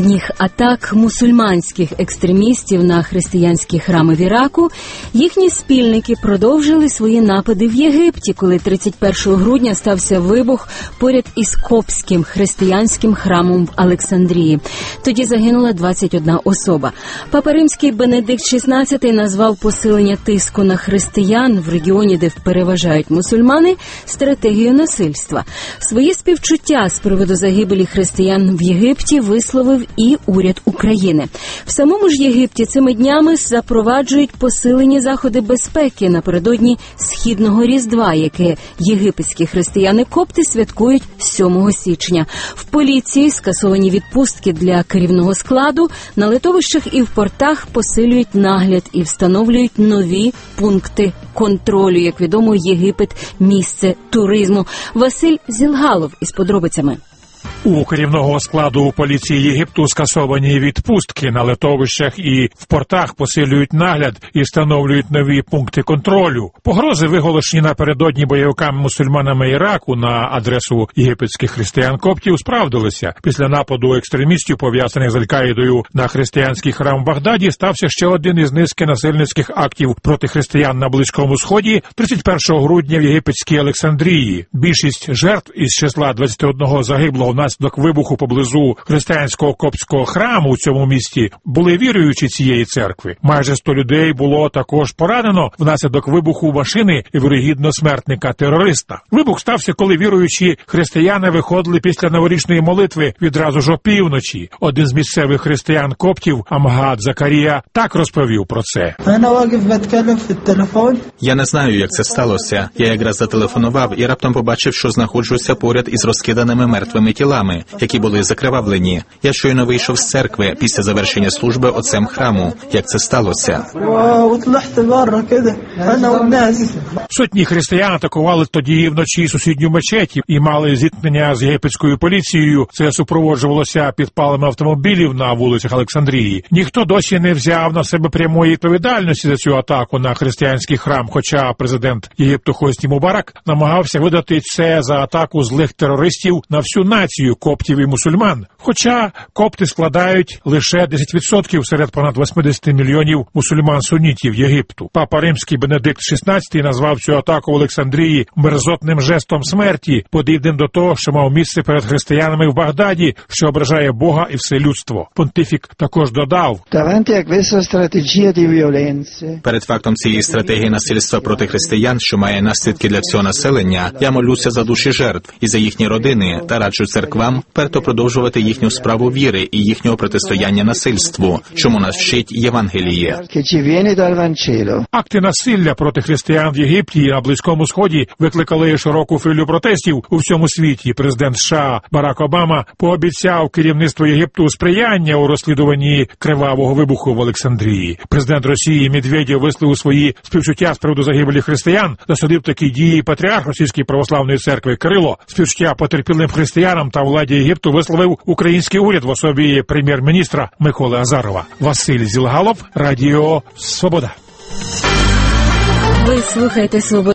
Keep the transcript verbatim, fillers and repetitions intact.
новітніх атак мусульманських екстремістів на християнські храми в Іраку, їхні спільники продовжили свої напади в Єгипті, коли тридцять першого грудня стався вибух поряд із Коптським християнським храмом в Олександрії. Тоді загинула двадцять одна особа. Папа Римський Бенедикт шістнадцятий назвав посилення тиску на християн в регіоні, де переважають мусульмани, стратегією насильства. Свої співчуття з приводу загибелі християн в Єгипті висловив і уряд України. В самому ж Єгипті цими днями запроваджують посилені заходи безпеки напередодні Східного Різдва, яке єгипетські християни-копти святкують сьомого січня. В поліції скасовані відпустки для керівного складу, на литовищах і в портах посилюють нагляд і встановлюють нові пункти контролю. Як відомо, Єгипет – місце туризму. Василь Зілгалов із подробицями. У керівного складу поліції Єгипту скасовані відпустки, на литовищах і в портах посилюють нагляд і встановлюють нові пункти контролю. Погрози, виголошені напередодні бойовиками-мусульманами Іраку на адресу єгипетських християн-коптів, справдилися. Після нападу екстремістів, пов'язаних з Аль-Каїдою на християнський храм в Багдаді, стався ще один із низки насильницьких актів проти християн на Близькому Сході тридцять першого грудня в єгипетській Олександрії. Більшість жертв із числа двадцяти одного загиблого внаслідок вибуху поблизу християнського коптського храму у цьому місті були віруючі цієї церкви. Майже сто людей було також поранено внаслідок вибуху машини і вірогідно смертника-терориста. Вибух стався, коли віруючі християни виходили після новорічної молитви відразу ж опівночі. Один з місцевих християн-коптів, Амгад Закарія, так розповів про це. Я не знаю, як це сталося. Я якраз зателефонував і раптом побачив, що знаходжуся поряд із розкиданими мертвими тілами, які були закривавлені. Я щойно вийшов з церкви після завершення служби отцем храму. Як це сталося? Сотні християн атакували тоді вночі сусідню мечеть і мали зіткнення з єгипетською поліцією. Це супроводжувалося підпалами автомобілів на вулицях Олександрії. Ніхто досі не взяв на себе прямої відповідальності за цю атаку на християнський храм, хоча президент Єгипту Хосні Мубарак намагався видати це за атаку злих терористів на всю націю коптів і мусульман. Хоча копти складають лише десять відсотків серед понад вісімдесят мільйонів мусульман-сунітів Єгипту. Папа Римський Бенедикт шістнадцятий назвав цю атаку в Олександрії мерзотним жестом смерті, подібним до того, що мав місце перед християнами в Багдаді, що ображає Бога і все людство. Понтифік також додав: перед фактом цієї стратегії насильства проти християн, що має наслідки для всього населення, я молюся за душі жертв і за їхні родини та раджу церквам перто продовжувати їхню справу віри і їхнього протистояння насильству, чому нас вчить Євангеліє. Акти насилля проти християн в Єгипті і на Близькому Сході викликали широку хвилю протестів у всьому світі. Президент США Барак Обама пообіцяв керівництву Єгипту сприяння у розслідуванні кривавого вибуху в Олександрії. Президент Росії Медведєв висловив свої співчуття з приводу загибелі християн, засудив такі дії патріарх Російської православної церкви Кирило. Співчуття потерпілим християнам та владі Єгипту висловив український уряд в особі прем'єр-міністра Миколи Азарова. Василь Зілгалов, Радіо Свобода. Ви слухаєте «Свобода».